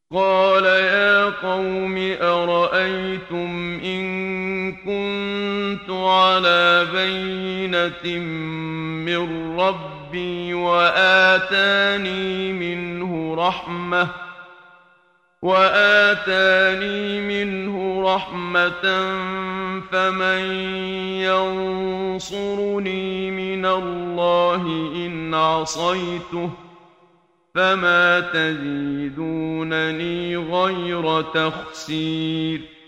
قال يا قوم أرأيتم إن كنت على بينة من ربي وآتاني منه رحمة فمن ينصرني من الله إن عصيته فما تزيدونني غير تخسير